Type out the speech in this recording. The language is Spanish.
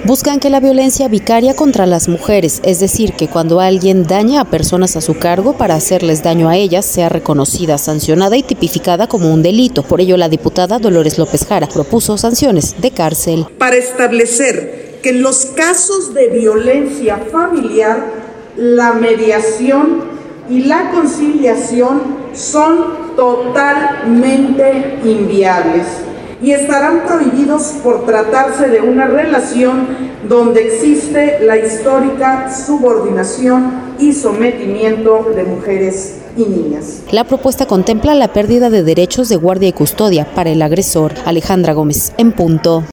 Buscan que la violencia vicaria contra las mujeres, es decir, que cuando alguien daña a personas a su cargo para hacerles daño a ellas, sea reconocida, sancionada y tipificada como un delito. Por ello, la diputada Dolores López Jara propuso sanciones de cárcel. Para establecer que en los casos de violencia familiar, la mediación y la conciliación son totalmente inviables y estarán prohibidos por tratarse de una relación donde existe la histórica subordinación y sometimiento de mujeres y niñas. La propuesta contempla la pérdida de derechos de guardia y custodia para el agresor. Alejandra Gómez, en punto.